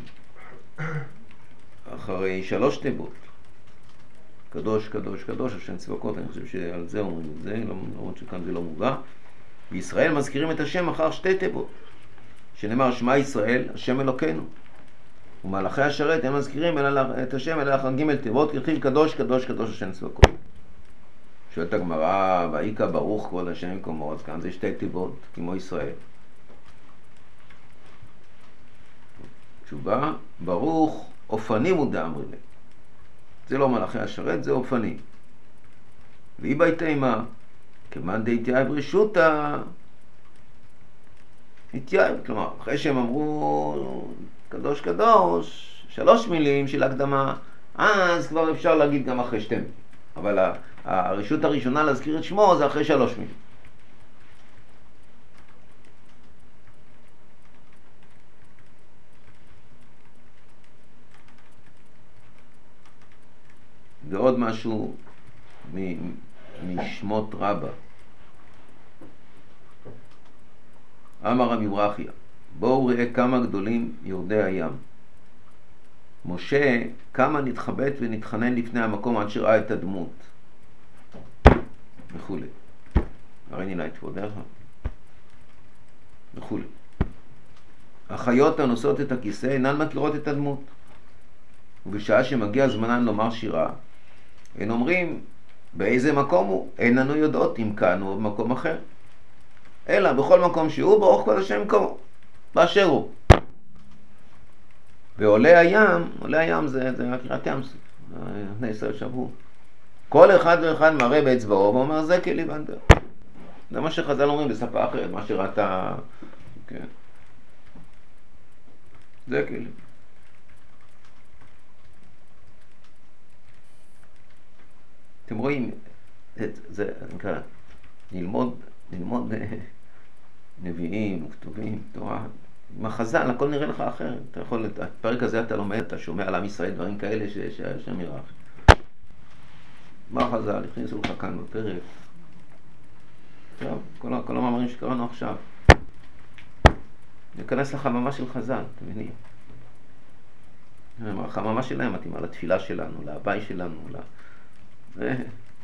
[SPEAKER 1] אחרי שלוש תיבות. קדוש, קדוש, קדוש, השם צבקות, אני חושב שעל זה אומרים את זה, למרות שכאן זה לא מובא. בישראל מזכירים את השם אחר שתי תיבות. שנאמר שמע ישראל, השם אלוקינו. ומלאכי השרת הם מזכירים את השם אלא אחר ג' תיבות, כתוב קדוש, קדוש, קדוש השם צבקות. שואלת הגמרא, ויקרא ברוך כבוד השם במקומו, אז כאן זה שתי תיבות, כמו ישראל. תשובה, ברוך אופנים הוא דאמרי להם. זה לא מלאכי השרת, זה אופנים. והיא בהתאמה, כמאן דהתייעב רשותא, התייעב, כלומר, אחרי שהם אמרו קדוש קדוש, שלוש מילים של הקדמה, אז כבר אפשר להגיד גם אחרי שתי מילים. אבל הרשות הראשונה להזכיר את שמו זה אחרי שלוש מילים. ועוד משהו משמות רבה. אמר רבי ברכיה, בואו ראה כמה גדולים יורדי הים. משה כמה נתחבט ונתחנן לפני המקום עד שראה את הדמות וכו'. הרי נילה התפודך וכו'. החיות הנושאות את הכיסא אינן מכירות את הדמות, ובשעה שמגיע זמנן לומר שירה הן אומרים באיזה מקום הוא? אין לנו יודעות אם כאן או במקום אחר. אלא בכל מקום שהוא, ברוך כל השם כמו, באשר הוא. ועולה הים, עולה הים זה, זה קריאת ים, בני ישראל שבו. כל אחד ואחד מראה באצבעו ואומר זה כלי בנדר. זה מה שחז"ל אומרים בשפה אחרת, מה שראתה, כן. זה כלי. אתם רואים, זה, זה נקרא, ללמוד, ללמוד נביאים, כתובים, תורה, עם החז"ל, הכל נראה לך אחרת. אתה יכול, את הפרק הזה אתה לומד, אתה שומע על עם ישראל, דברים כאלה שהשם ירח. מה החז"ל? הכניסו לך כאן בפרק. טוב, כל, כל המאמרים שקראנו עכשיו. ניכנס לחממה של חז"ל, אתם מבינים? החממה שלהם מתאימה לתפילה שלנו, להווי שלנו, לה... זה...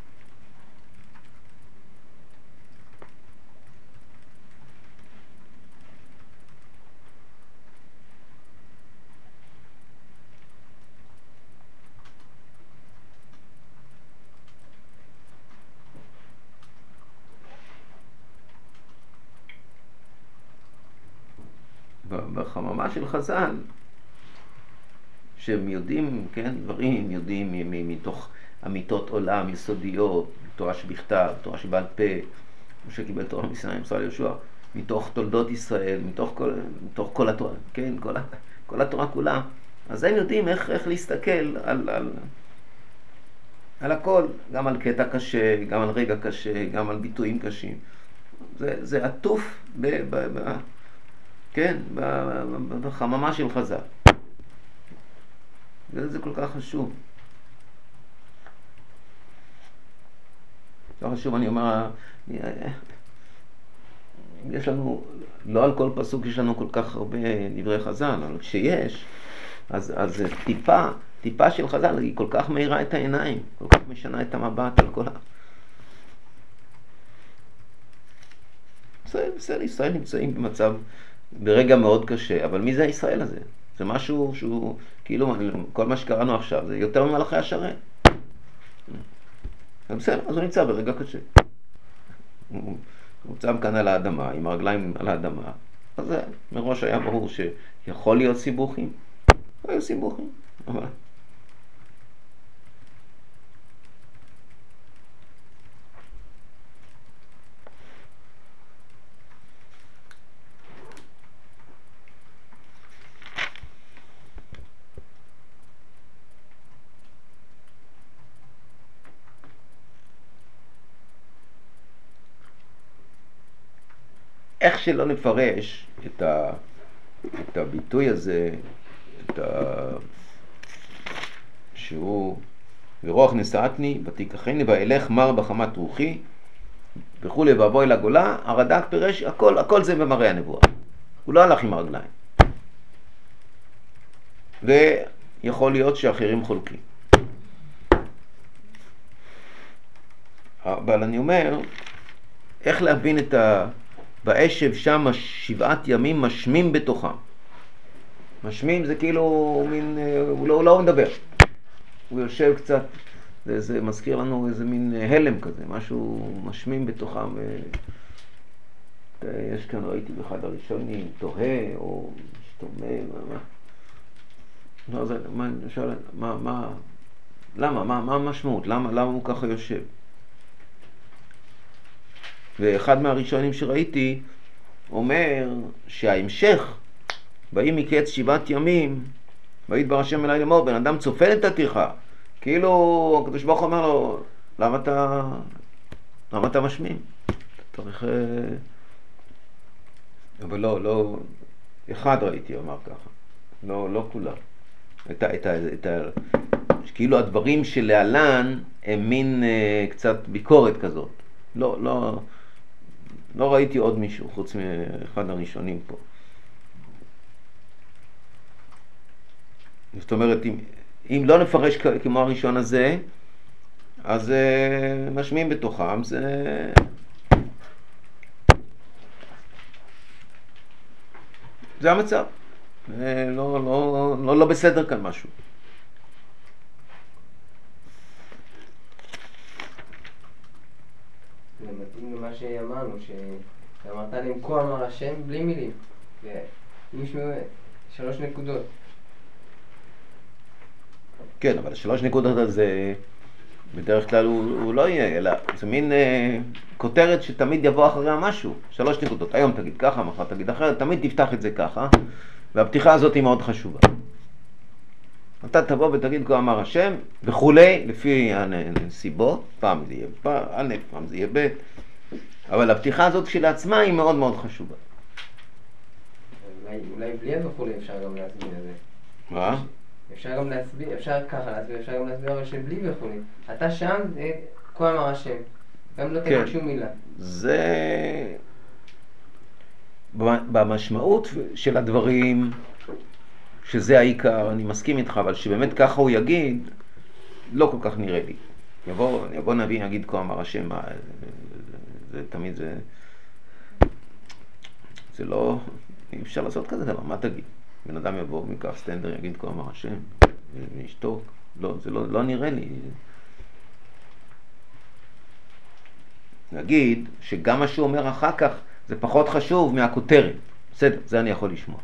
[SPEAKER 1] בחממה של חז"ל, שהם יודעים, כן, דברים, יודעים מתוך אמיתות עולם, יסודיות, תורה שבכתב, תורה שבעל פה, משה קיבל תורה מסיני, מסר ליהושע, מתוך תולדות ישראל, מתוך כל, מתוך כל התורה, כן, כל, כל התורה כולה. אז הם יודעים איך, איך להסתכל על, על, על הכל, גם על קטע קשה, גם על רגע קשה, גם על ביטויים קשים. זה, זה עטוף ב... ב, ב כן, בחממה של חז"ל. זה כל כך חשוב. כל כך חשוב, אני אומר, יש לנו, לא על כל פסוק יש לנו כל כך הרבה דברי חז"ל, אבל כשיש, אז, אז טיפה, טיפה של חז"ל היא כל כך מהירה את העיניים, כל כך משנה את המבט על כל ה... בסדר, בסדר, ישראל נמצאים במצב... ברגע מאוד קשה, אבל מי זה הישראל הזה? זה משהו שהוא, כאילו, כל מה שקראנו עכשיו, זה יותר ממלאכי השרת. בסדר, אז הוא נמצא ברגע קשה. הוא נמצא כאן על האדמה, עם הרגליים על האדמה. אז זה, מראש היה ברור שיכול להיות סיבוכים. לא היו סיבוכים, אבל... איך שלא נפרש את, ה, את הביטוי הזה, את ה, שהוא ורוח נשאתני, ותיקחני ואלך מר בחמת רוחי, וכו' ואבוא אל הגולה, הרד"ק פירש, הכל, הכל זה במראה הנבואה. הוא לא הלך עם הרגליים. ויכול להיות שאחרים חולקים. אבל אני אומר, איך להבין את ה... באשב שם שבעת ימים משמים בתוכם. משמים זה כאילו מין, הוא לא, הוא לא מדבר. הוא יושב קצת, זה, זה מזכיר לנו איזה מין הלם כזה, משהו משמים בתוכם. יש כאן, ראיתי באחד הראשונים, תוהה או משתומם, מה, מה, זה, מה, שאלה, מה, מה, למה, מה, מה המשמעות? למה, למה הוא ככה יושב? ואחד מהראשונים שראיתי אומר שההמשך, באים מקץ שבעת ימים, וידבר השם אליי לאמור, בן אדם צופן את הטרחה. כאילו הקדוש ברוך הוא אומר לו, למה אתה, למה אתה משמים? צריך... אבל לא, לא, אחד ראיתי אומר ככה, לא, לא כולם. את ה, את ה, את ה, כאילו הדברים שלהלן הם מין uh, קצת ביקורת כזאת. לא, לא, לא ראיתי עוד מישהו חוץ מאחד הראשונים פה. זאת אומרת, אם, אם לא נפרש כמו הראשון הזה, אז uh, משמיעים בתוכם, זה... זה המצב. לא, לא, לא, לא בסדר כאן משהו.
[SPEAKER 3] מתאים למה שאמרנו, שאמרת להם כה אמר השם בלי מילים. אם ישמעו שלוש נקודות.
[SPEAKER 1] כן, אבל שלוש נקודות הזה, בדרך כלל הוא, הוא לא יהיה, אלא זה מין אה, כותרת שתמיד יבוא אחריה משהו. שלוש נקודות, היום תגיד ככה, מחר תגיד אחרת, תמיד תפתח את זה ככה, והפתיחה הזאת היא מאוד חשובה. אתה תבוא ותגיד כה אמר השם, וכולי, לפי הנסיבות, פעם זה יהיה א', פעם זה יהיה ב', אבל הפתיחה הזאת כשלעצמה היא מאוד מאוד חשובה.
[SPEAKER 3] אולי, אולי בלי וכולי אפשר גם להסביר את זה.
[SPEAKER 1] מה?
[SPEAKER 3] אפשר גם להסביר, אפשר ככה להסביר, אפשר גם להסביר אבל שבלי וכולי. אתה שם, כה אמר השם, גם לא תגיד שום מילה.
[SPEAKER 1] זה... במשמעות של הדברים, שזה העיקר, אני מסכים איתך, אבל שבאמת ככה הוא יגיד, לא כל כך נראה לי. יבוא, יבוא נביא, יגיד כה אמר השם, מה, זה, זה, זה תמיד זה... זה לא... אי אפשר לעשות כזה דבר, מה תגיד? בן אדם יבוא מכך סטנדר, יגיד כה אמר השם, וישתוק. לא, זה לא, לא נראה לי. נגיד שגם מה שהוא אומר אחר כך, זה פחות חשוב מהכותרת. בסדר, זה אני יכול לשמוע.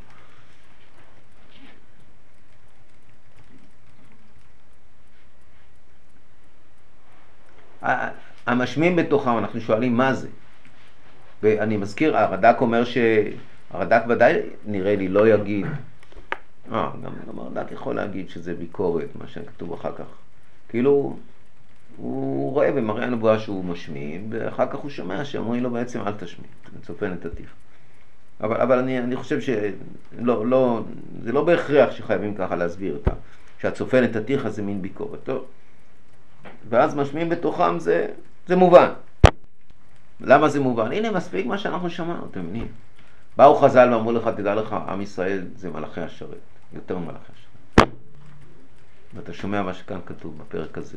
[SPEAKER 1] המשמים בתוכם, אנחנו שואלים מה זה. ואני מזכיר, הרד"ק אומר ש... הרד"ק ודאי נראה לי לא יגיד, אה, גם, גם הרד"ק יכול להגיד שזה ביקורת, מה שכתוב אחר כך. כאילו, הוא רואה במראה הנבואה שהוא משמים, ואחר כך הוא שומע שאומרים לו בעצם אל תשמים, צופן את עתיך. אבל, אבל אני, אני חושב שלא, לא, זה לא בהכרח שחייבים ככה להסביר אותה, שהצופן את עתיך זה מין ביקורת, טוב. ואז משמים בתוכם זה, זה מובן. למה זה מובן? הנה מספיק מה שאנחנו שמענו, אתם מבינים. באו חז"ל ואמרו לך, תדע לך, עם ישראל זה מלאכי השרת, יותר ממלאכי השרת. ואתה שומע מה שכאן כתוב בפרק הזה,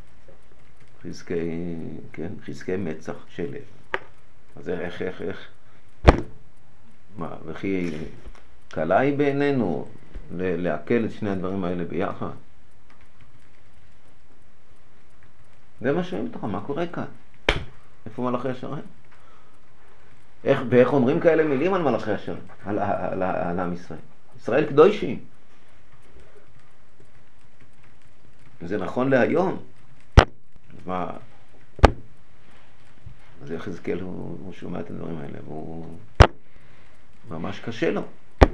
[SPEAKER 1] חזקי, כן, חזקי מצח של לב. אז איך, איך, איך? מה, וכי קלה היא בעינינו להקל את שני הדברים האלה ביחד? זה מה שומעים בתוכה, מה קורה כאן? איפה מלאכי השרת? איך, ואיך אומרים כאלה מילים על מלאכי השרת, על, על, על, על עם ישראל? ישראל קדושים. זה נכון להיום. מה... אז יחזקאל הוא, הוא שומע את הדברים האלה, והוא ממש קשה לו.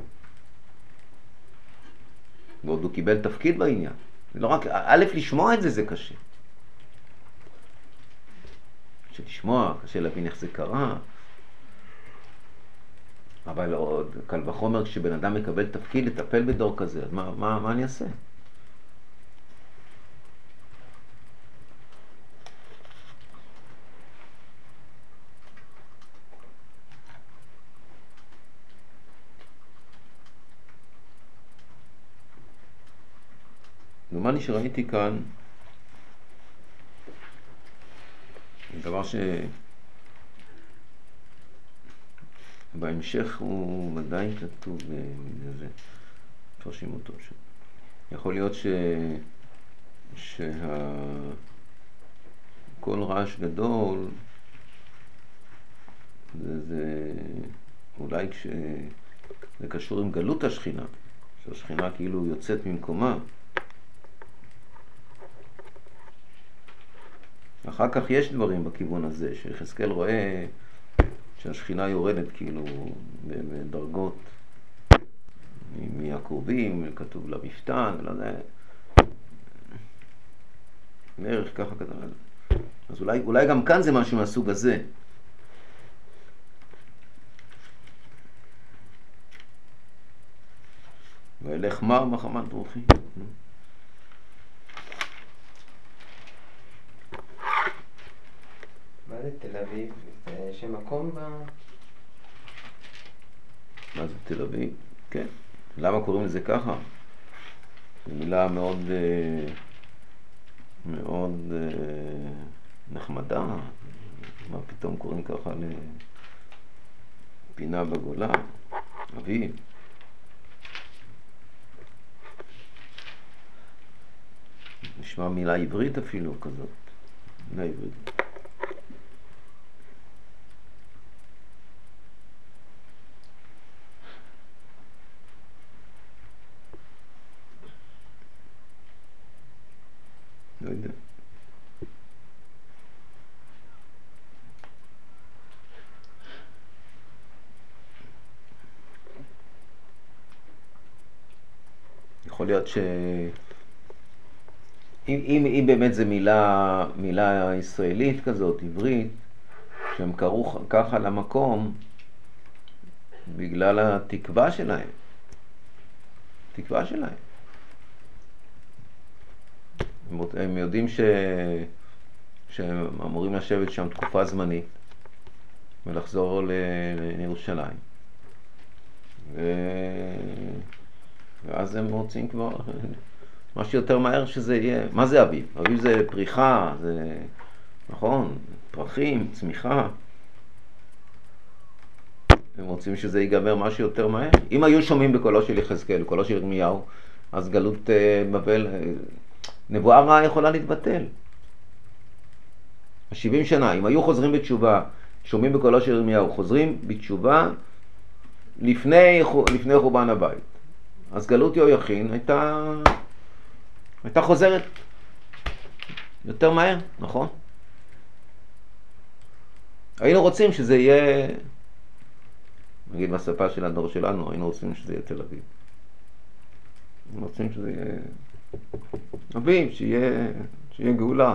[SPEAKER 1] ועוד הוא קיבל תפקיד בעניין. לא רק, א', לשמוע את זה זה קשה. קשה לשמוע, קשה להבין איך זה קרה. אבל עוד קל וחומר, כשבן אדם מקבל תפקיד לטפל בדור כזה, אז מה, מה, מה אני אעשה? דומני שראיתי כאן דבר ש... בהמשך הוא ודאי כתוב בזה, פרשים אותו שם. יכול להיות ש... שהכל רעש גדול, זה, זה אולי כשזה קשור עם גלות השכינה, שהשכינה כאילו יוצאת ממקומה. אחר כך יש דברים בכיוון הזה, שיחזקאל רואה שהשכינה יורדת כאילו בדרגות מהקרובים, כתוב למפתן, לא יודע, בערך ככה כתוב. אז אולי, אולי גם כאן זה משהו מהסוג הזה. וילך מר מחמת רוחי.
[SPEAKER 3] מה זה תל אביב? זה שם מקום ב...
[SPEAKER 1] מה זה תל אביב? כן. למה קוראים לזה ככה? זו מילה מאוד מאוד נחמדה. מה פתאום קוראים ככה לפינה בגולה? אביב. נשמע מילה עברית אפילו כזאת. מילה עברית. יכול להיות ש... אם, אם, אם באמת זו מילה, מילה ישראלית כזאת, עברית, שהם קראו ככה למקום, בגלל התקווה שלהם. תקווה שלהם. הם, הם יודעים ש... שהם אמורים לשבת שם תקופה זמנית ולחזור ל... לירושלים. ו... ואז הם רוצים כבר משהו יותר מהר שזה יהיה. מה זה אביב? אביב זה פריחה, זה נכון, פרחים, צמיחה. הם רוצים שזה ייגמר משהו יותר מהר. אם היו שומעים בקולו של יחזקאל, בקולו של ירמיהו, אז גלות בבל, נבואה רעה יכולה להתבטל. שבעים שנה, אם היו חוזרים בתשובה, שומעים בקולו של ירמיהו, חוזרים בתשובה לפני, לפני חורבן הבית. אז גלות יהויכין הייתה, הייתה חוזרת יותר מהר, נכון? היינו רוצים שזה יהיה, נגיד בשפה של הדור שלנו, היינו רוצים שזה יהיה תל אביב. היינו רוצים שזה יהיה אביב, שיהיה, שיהיה גאולה.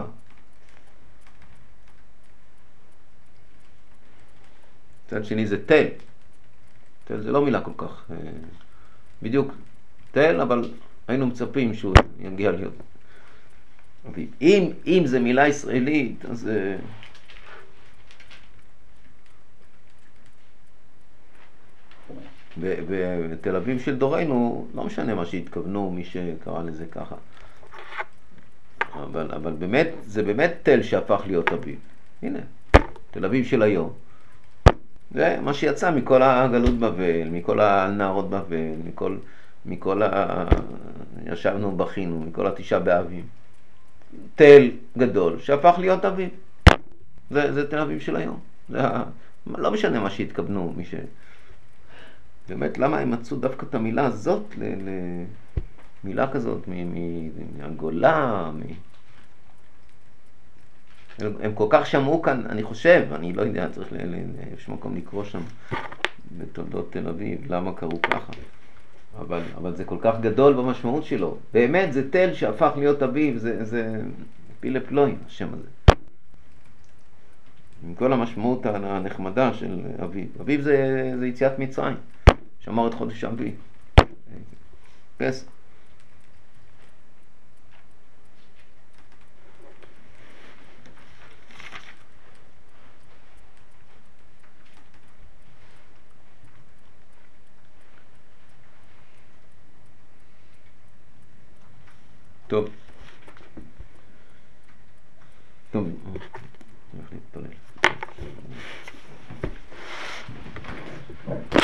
[SPEAKER 1] צד שני זה תל. תל זה לא מילה כל כך, בדיוק תל, אבל היינו מצפים שהוא יגיע להיות אביב. אם, אם זה מילה ישראלית, אז בתל אביב של דורנו, לא משנה מה שהתכוונו, מי שקרא לזה ככה. אבל, אבל באמת, זה באמת תל שהפך להיות אביב. הנה, תל אביב של היום. זה מה שיצא מכל הגלות בבל, מכל הנערות בבל, מכל, מכל ה... ישבנו בכינו, מכל התשעה באבים. תל גדול שהפך להיות אביב. זה, זה תל אביב של היום. זה ה... לא משנה מה שהתכוונו, מי ש... באמת, למה הם מצאו דווקא את המילה הזאת, ל... ל... מילה כזאת, מ... מ... מהגולה, מ... הם כל כך שמעו כאן, אני חושב, אני לא יודע, צריך ל... ל... יש מקום לקרוא שם בתולדות תל אביב, למה קראו ככה. אבל, אבל זה כל כך גדול במשמעות שלו. באמת, זה תל שהפך להיות אביב, זה, זה פילה פלוי, השם הזה. עם כל המשמעות הנחמדה של אביב. אביב זה, זה יציאת מצרים, שמר את חודש אביב. פסח. טוב. טוב. הולך להתפלל.